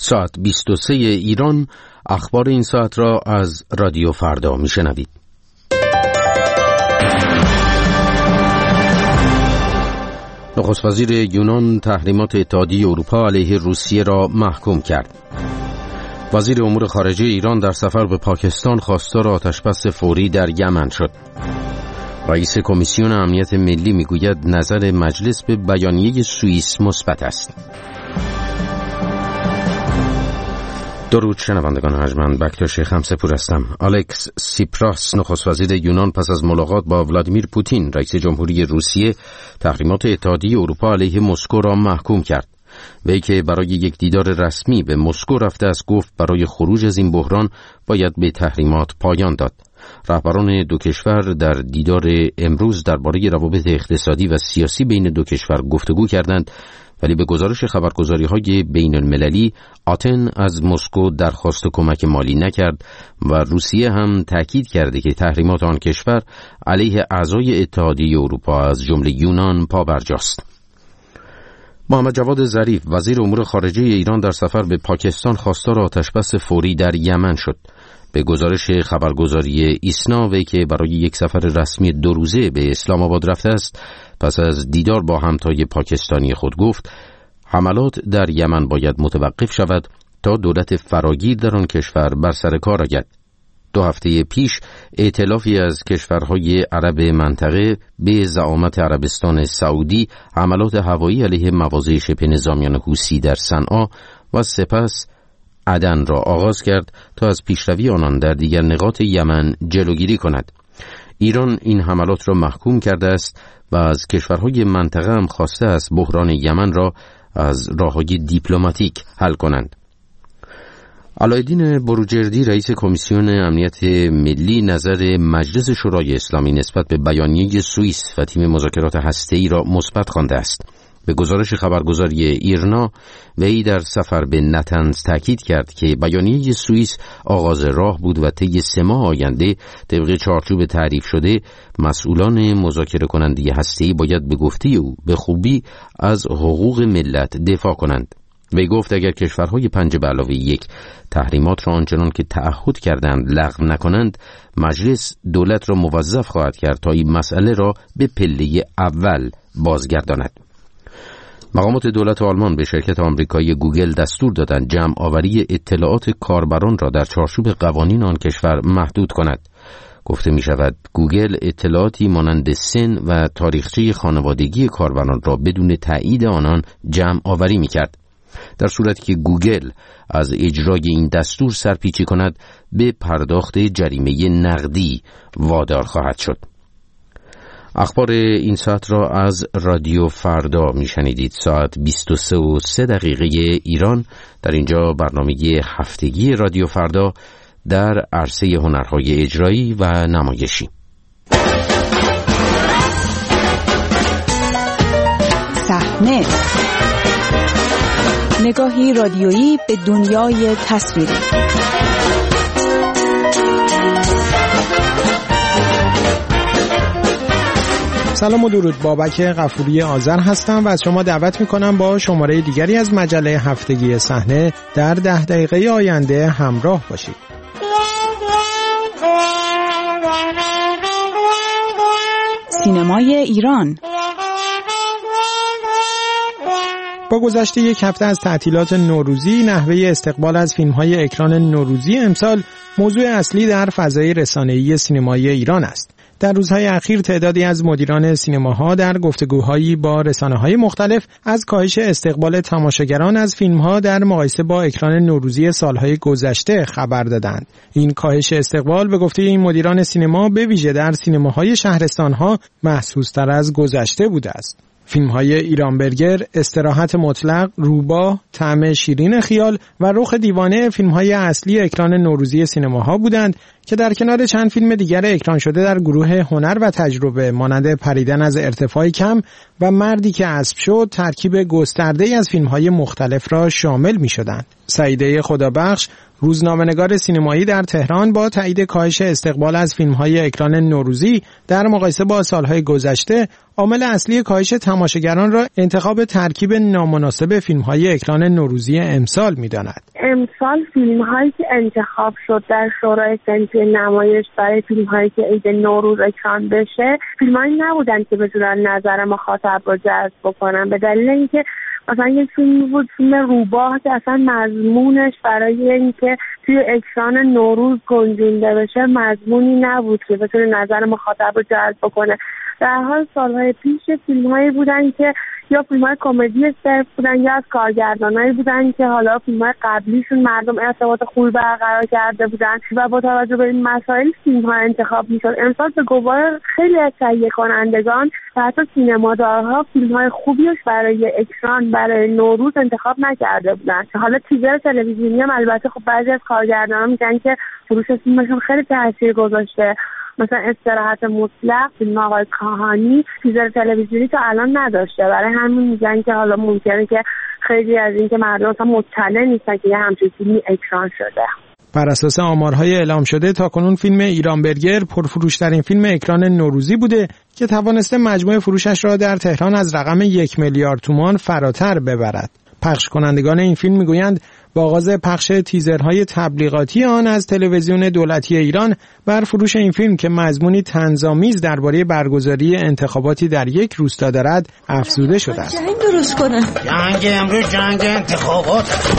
ساعت 23 ایران. اخبار این ساعت را از رادیو فردا میشنوید. نخست وزیر یونان تحریمات اتحادیه اروپا علیه روسیه را محکوم کرد. وزیر امور خارجه ایران در سفر به پاکستان خواستار آتشبس فوری در یمن شد. رئیس کمیسیون امنیت ملی میگوید نظر مجلس به بیانیه سوئیس مثبت است. درود شنوندگان ارجمند، بکتاش خمسه‌پور هستم. الکس سیپراس نخست وزیر یونان پس از ملاقات با ولادیمیر پوتین رئیس جمهوری روسیه تحریمات اتحادیه اروپا علیه مسکو را محکوم کرد. وی که برای یک دیدار رسمی به مسکو رفته است گفت برای خروج از این بحران باید به تحریمات پایان داد. رهبران دو کشور در دیدار امروز درباره روابط اقتصادی و سیاسی بین دو کشور گفتگو کردند، ولی به گزارش خبرگزاری‌های بین المللی آتن از مسکو درخواست کمک مالی نکرد و روسیه هم تأکید کرده که تحریمات آن کشور علیه اعضای اتحادیه اروپا از جمله یونان پابرجاست. محمد جواد ظریف وزیر امور خارجه ایران در سفر به پاکستان خواستار آتشبس فوری در یمن شد. به گزارش خبرگزاری ایسنا وی که برای یک سفر رسمی 2 روزه به اسلام آباد رفته است پس از دیدار با همتای پاکستانی خود گفت حملات در یمن باید متوقف شود تا دولت فراگیر در آن کشور بر سر کار آید. 2 هفته پیش ائتلافی از کشورهای عرب منطقه به زعامت عربستان سعودی حملات هوایی علیه مواضع شبه نظامیان حوثی در صنعا و سپس عدن را آغاز کرد تا از پیشروی آنان در دیگر نقاط یمن جلوگیری کند. ایران این حملات را محکوم کرده است و از کشورهای منطقه هم خواسته است بحران یمن را از راه‌های دیپلماتیک حل کنند. علایالدین بروجردی رئیس کمیسیون امنیت ملی نظر مجلس شورای اسلامی نسبت به بیانیه سوئیس و تیم مذاکرات هسته‌ای را مثبت خوانده است. به گزارش خبرگزاری ایرنا وی در سفر به نتنز تاکید کرد که بیانیه سوئیس آغاز راه بود و طی 3 ماه آینده طبق چارچوب تعریف شده مسئولان مذاکره کننده هسته‌ای باید به گفته او به خوبی از حقوق ملت دفاع کنند. وی گفت اگر کشورهای 5+1 تحریمات را آنچنان که تعهد کردند لغو نکنند، مجلس دولت را موظف خواهد کرد تا این مسئله را به پله اول بازگرداند. مقامات دولت آلمان به شرکت آمریکایی گوگل دستور دادند جمع آوری اطلاعات کاربران را در چارچوب قوانین آن کشور محدود کند. گفته می شود گوگل اطلاعاتی مانند سن و تاریخچه خانوادگی کاربران را بدون تایید آنان جمع آوری می کرد. در صورتی که گوگل از اجرای این دستور سرپیچی کند به پرداخت جریمه نقدی وادار خواهد شد. اخبار این ساعت را از رادیو فردا میشنیدید. ساعت 23:03 ایران. در اینجا برنامه هفتگی رادیو فردا در عرصه هنرهای اجرایی و نمایشی. صحنه، نگاهی رادیویی به دنیای تصویری. سلام و درود، بابک غفوری آذر هستم و از شما دعوت میکنم با شماره دیگری از مجله هفتگی صحنه در 10 دقیقه آینده همراه باشید. سینمای ایران. با گذشت 1 هفته از تعطیلات نوروزی، نحوه استقبال از فیلم‌های اکران نوروزی امسال موضوع اصلی در فضای رسانه‌ای سینمای ایران است. در روزهای اخیر تعدادی از مدیران سینماها در گفتگوهایی با رسانه‌های مختلف از کاهش استقبال تماشاگران از فیلم‌ها در مقایسه با اکران نوروزی سالهای گذشته خبر دادند. این کاهش استقبال به گفته این مدیران سینما به ویژه در سینماهای شهرستان‌ها محسوس‌تر از گذشته بوده است. فیلم‌های ایران برگر، استراحت مطلق، روباه، طعم شیرین خیال و رخ دیوانه فیلم‌های اصلی اکران نوروزی سینماها بودند که در کنار چند فیلم دیگر اکران شده در گروه هنر و تجربه مانند پریدن از ارتفاع کم و مردی که اسب شد ترکیب گسترده‌ای از فیلم‌های مختلف را شامل می‌شدند. سعیده خدابخش، روزنامه‌نگار سینمایی در تهران، با تایید کاهش استقبال از فیلم‌های اکران نوروزی در مقایسه با سال‌های گذشته، عامل اصلی کاهش تماشاگران را انتخاب ترکیب نامناسب فیلم‌های اکران نوروزی امسال می‌داند. امسال فیلم‌هایی که انتخاب شد در شورای صنفی نمایش برای فیلم‌هایی که عید نوروز اکران بشه، فیلم‌هایی نبودن که بتونن نظر مخاطب رو جذب بکنن، به دلیل اینکه مثلا یک فیلم بود، فیلم روباه، که اصلا مضمونش برای اینکه توی اکران نوروز گنجونده بشه مضمونی نبود که بتونه نظر مخاطب رو جلب بکنه. در حال سالهای پیش فیلم‌هایی بودن که یا فیلم‌های کمدی صرف بودن یا از کارگردانایی بودن که حالا فیلم‌های قبلیشون مردم ارتباط خوبی برقرار کرده بودن و با توجه به این مسائل فیلم‌ها انتخاب می‌شد. امسال به گواه خیلی از تهیه کنندگان و حتی سینمادارها فیلم‌های خوبیش برای اکران برای نوروز انتخاب نکرده بودن. حالا تیزر تلویزیونی هم البته خب بعضی از کارگردان‌ها میگن که فروش فیلمشون خیلی تاثیر گذاشته. مثلا استراحت مطلق فیلم آقای کاهانی تیزر تلویزیونی تا الان نداشته، برای همین میگن که حالا ممکنه که خیلی از این که مردم اصلا مطلع نیستن که یه همچین فیلمی اکران شده. بر اساس آمارهای اعلام شده تاکنون فیلم ایرانبرگر پرفروشترین فیلم اکران نوروزی بوده که توانسته مجموع فروشش را در تهران از رقم 1 میلیارد تومان فراتر ببرد. پخش کنندگان این فیلم میگویند با آغاز پخش تیزرهای تبلیغاتی آن از تلویزیون دولتی ایران بر فروش این فیلم که مضمونی طنزآمیز درباره برگزاری انتخاباتی در یک روستا دارد افزوده شده است. جنگ درست کنن. جنگ امروز جنگ انتخابات.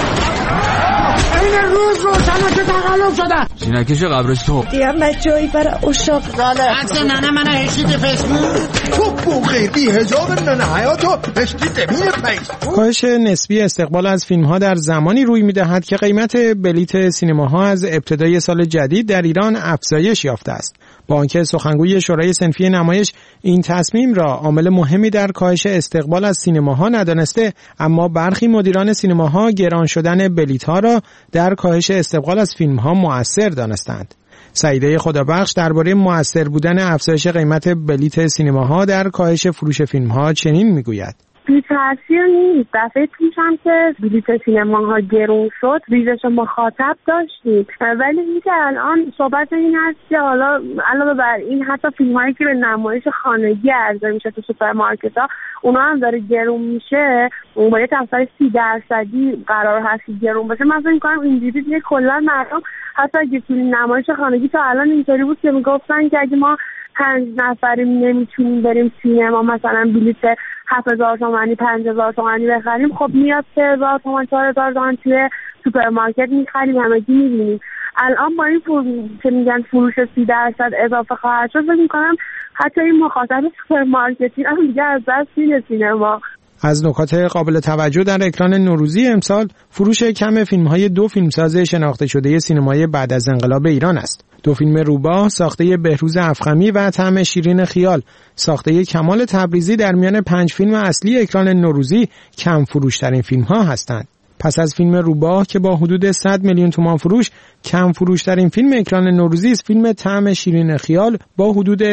این روز روشن که تقلب شدن. جینکش قبرش تو. دیگه بچه‌ای برای اشاق زاله. عکس ننه من هشتید فیسبوک. تو بوخی بی حجاب ننه حیاتو هشتید بین فیسبوک. کاهش نسبی استقبال از فیلم‌ها در زمانی روی می‌دهد که قیمت بلیت سینماها از ابتدای سال جدید در ایران افزایش یافته است. با آنکه سخنگوی شورای صنفی نمایش این تصمیم را عامل مهمی در کاهش استقبال از سینماها ندانسته، اما برخی مدیران سینماها گران شدن بلیت‌ها را در کاهش استقبال از فیلم‌ها مؤثر دانستند. سعیده خدابخش درباره مؤثر بودن افزایش قیمت بلیت سینماها در کاهش فروش فیلم‌ها چنین میگوید: بی تاثیر نیست. دفعه پیش هم که بلیت سینماها گرون شد ریزش مخاطب داشتیم، ولی اینکه الان صحبت این هست که حالا علاوه بر این حتی فیلم‌هایی که به نمایش خانگی عرضه میشه تو سوپرمارکت‌ها اونا هم داره گرون میشه، اون با یه تفاوت 30% قرار هست گرون بشه. من فکر می‌کنم اینجوری دیگه کلا مردم حتی اگه فیلم نمایش خانگی تا الان اینطوری بود که میگفتن که اگه ما 5 نفریم نمیتونیم بریم سینما مثلا بلیت 7000 تومانی 5000 تومانی بخریم، خب میاد 3000 تومان 4000 تومان توی سوپرمارکت میخریم، همگی میبینیم. الان با این که میگن فروش 30% اضافه خواهد شد، فکر میکنم حتی این مخاطب سوپرمارکتی هم دیگه از دست میره سینما. از نکات قابل توجه در اکران نوروزی امسال فروش کم فیلم‌های 2 فیلمساز شناخته شده سینمای بعد از انقلاب ایران است. 2 فیلم روباه ساخته بهروز افخمی و طعم شیرین خیال ساخته کمال تبریزی در میان 5 فیلم اصلی اکران نوروزی کم فروش‌ترین فیلم‌ها هستند. پس از فیلم روباه که با حدود 100 میلیون تومان فروش کم فروش‌ترین فیلم اکران نوروزی است، فیلم طعم شیرین خیال با حدود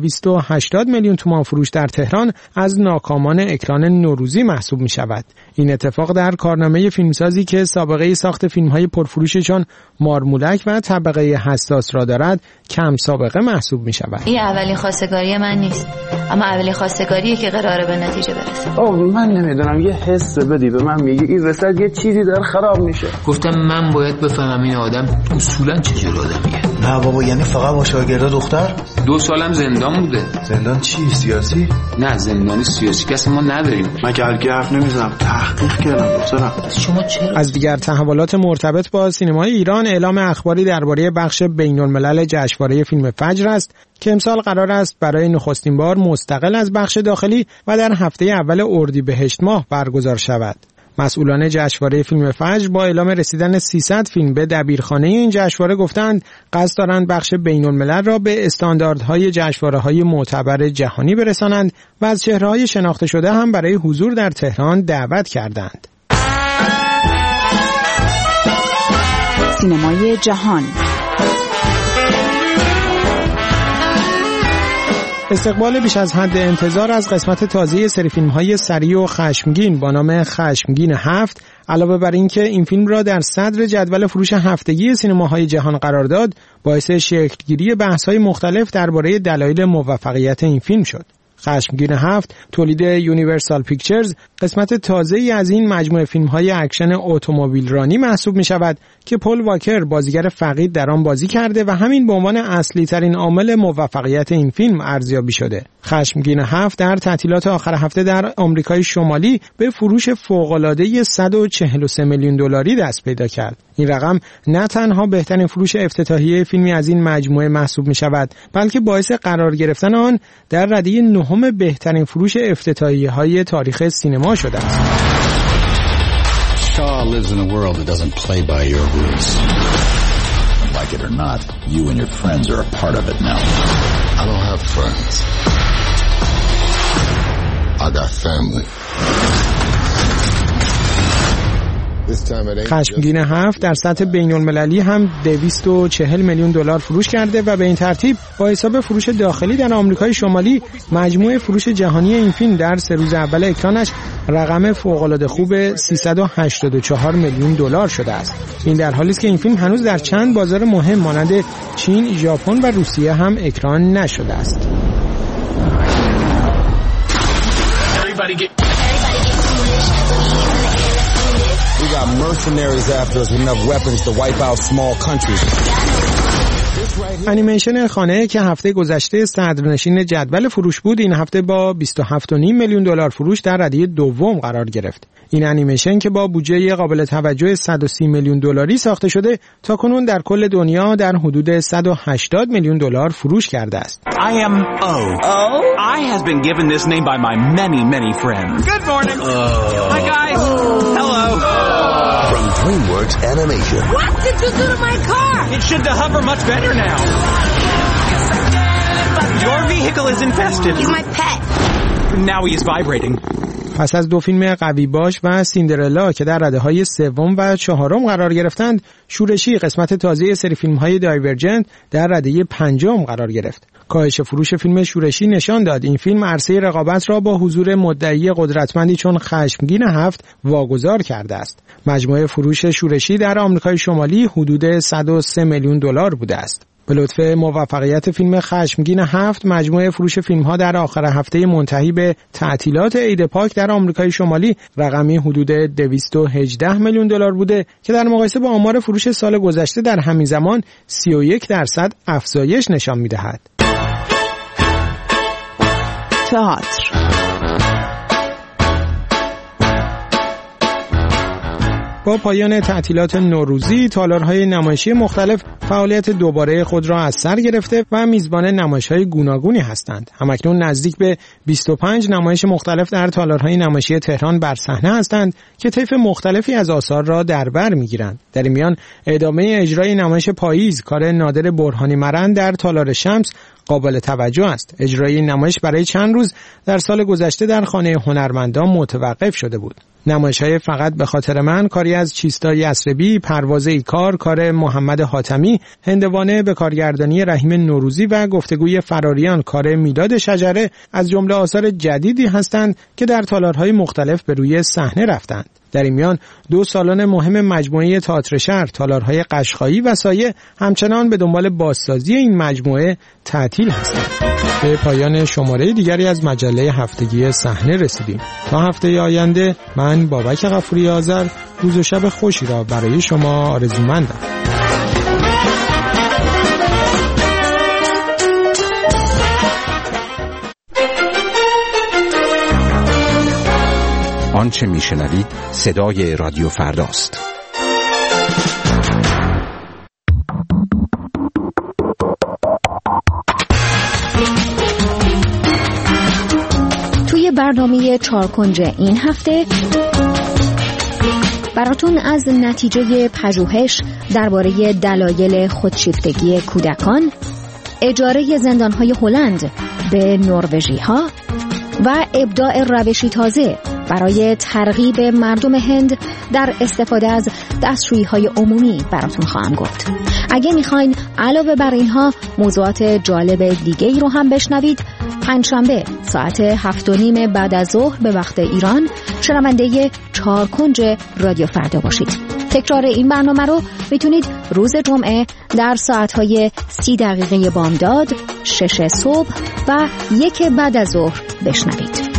280 میلیون تومان فروش در تهران از ناکامان اکران نوروزی محسوب می‌شود. این اتفاق در کارنامه فیلمسازی که سابقه ساخت فیلم‌های پرفروش چون مارمولک و طبقه حساس را دارد کم سابقه محسوب می‌شود. این اولین خواستگاری من نیست، اما اولین خواستگاریه که قراره به نتیجه برسه. من نمیدونم، یه حس بدی به من میگه این وسط یه چیزی داره خراب میشه. گفتم من باید بفهمم این آدم اصولا چه جور آدمیه. نه بابا، یعنی فقط با شاگردا دختر؟ 2 سالم زندان بوده. زندان چی؟ سیاسی؟ نه، زندانی سیاسی که ما نداریم. من که هرگی حرف نمیزنم، تحقیق کردم دخترم. شما چرا؟ از دیگر تحولات مرتبط با سینمای ایران اعلام اخباری درباره بخش بین‌الملل جشنواره فیلم فجر است که امسال قرار است برای نخستین بار مستقل از بخش داخلی و در هفته اول اردیبهشت ماه برگزار شود. مسئولان جشنواره فیلم فجر با اعلام رسیدن 300 فیلم به دبیرخانه این جشنواره گفتند قصد دارند بخش بین‌الملل را به استانداردهای جشنواره‌های معتبر جهانی برسانند و از چهره‌های شناخته شده هم برای حضور در تهران دعوت کردند. سینمای جهان. استقبال بیش از حد انتظار از قسمت تازه سری فیلم‌های سریع و خشمگین با نام خشمگین 7 علاوه بر اینکه این فیلم را در صدر جدول فروش هفتگی سینماهای جهان قرار داد، باعث شکلگیری بحث‌های مختلف درباره دلایل موفقیت این فیلم شد. خشمگین 7 تولید یونیورسال پیکچرز قسمت تازه‌ای از این مجموعه فیلم‌های اکشن اتومبیل رانی محسوب می‌شود که پل واکر بازیگر فقید در آن بازی کرده و همین به عنوان اصلی ترین عامل موفقیت این فیلم ارزیابی شده. خشمگین 7 در تعطیلات آخر هفته در آمریکای شمالی به فروش فوق‌العاده 143 میلیون دلاری دست پیدا کرد. این رقم نه تنها بهترین فروش افتتاحیه فیلمی از این مجموعه محسوب می‌شود، بلکه باعث قرار گرفتن آن در رده 9 بهترین فروش افتتاحیه‌های تاریخ سینما شده است. Shaw lives in a world that doesn't play by your rules. Like it or not, you and your friends are a part of it now. I don't have friends. I got family. خشمگین 7 در سطح بین‌المللی هم 240 میلیون دلار فروش کرده و به این ترتیب با حساب فروش داخلی در آمریکای شمالی مجموع فروش جهانی این فیلم در 3 روز اول اکرانش رقم فوق‌العاده خوب 384 میلیون دلار شده است. این در حالی است که این فیلم هنوز در چند بازار مهم مانند چین، ژاپن و روسیه هم اکران نشده است. We got mercenaries after us with enough weapons to wipe out small countries. انیمیشن خانه که هفته گذشته صدرنشین جدول فروش بود، این هفته با 27.5 میلیون دلار فروش در رده دوم قرار گرفت. این انیمیشن که با بودجه قابل توجه 130 میلیون دلاری ساخته شده، تاکنون در کل دنیا در حدود 180 میلیون دلار فروش کرده است. I am O. I has been given this name by my many friends. Good morning. Hi guys. Hello. From DreamWorks Animation. What did you do to my car? It should hover much better now. Your vehicle is infested. He's my pet. Now he is vibrating. پس از 2 فیلم قوی باش و سیندرلا که در رده‌های 3 و 4 قرار گرفتند، شورشی قسمت تازه سری فیلم‌های دایورجنت در رده 5 قرار گرفت. کاهش فروش فیلم شورشی نشان داد این فیلم عرصه رقابت را با حضور مدعی قدرتمندی چون خشمگین 7 واگذار کرده است. مجموع فروش شورشی در آمریکای شمالی حدود 103 میلیون دلار بوده است. به لطف موفقیت فیلم خشمگین 7 مجموع فروش فیلم‌ها در آخر هفته منتهی به تعطیلات عید پاک در آمریکای شمالی رقمی حدود 218 میلیون دلار بوده که در مقایسه با آمار فروش سال گذشته در همین زمان 31% افزایش نشان می‌دهد. تئاتر. با پایان تعطیلات نوروزی، تالارهای نمایشی مختلف فعالیت دوباره خود را از سر گرفته و میزبان نمایش‌های گوناگونی هستند. همکنون نزدیک به 25 نمایش مختلف در تالارهای نمایشی تهران بر صحنه هستند که طیف مختلفی از آثار را در بر می‌گیرند. در این میان ادامه اجرای نمایش پاییز کار نادر برهانی مرند در تالار شمس قابل توجه است. اجرای این نمایش برای چند روز در سال گذشته در خانه هنرمندان متوقف شده بود. نمایش‌های فقط به خاطر من، کاری از چیستا یسربی، پرواز ایکار، کار محمد حاتمی، هندوانه به کارگردانی رحیم نوروزی و گفتگوی فراریان کار میلاد شجره از جمله آثار جدیدی هستند که در تالارهای مختلف به روی صحنه رفتند. در این میان 2 سالن مهم مجموعه تئاتر شهر، تالارهای قشقایی و سایه همچنان به دنبال بازسازی این مجموعه تعطیل هستند. به پایان شماره دیگری از مجله هفتگی صحنه رسیدیم. تا هفته آینده من بابک غفوری آذر روز و شب خوشی را برای شما آرزومندم. آنچه میشنوید صدای رادیو فرداست. توی برنامه چارکنج این هفته براتون از نتیجه پژوهش درباره دلایل خودشیفتگی کودکان، اجاره زندان‌های هلند به نروژی‌ها و ابداع روشی تازه برای ترغیب مردم هند در استفاده از دستشویی‌های عمومی براتون خواهم گفت. اگه میخواین علاوه بر اینها موضوعات جالب دیگه ای رو هم بشنوید، پنجشنبه ساعت 7:30 بعد از ظهر به وقت ایران شنونده 4 کنج رادیو فردا باشید. تکرار این برنامه رو میتونید روز جمعه در ساعت‌های 30 بامداد، 6 صبح و 1 بعد از ظهر بشنوید.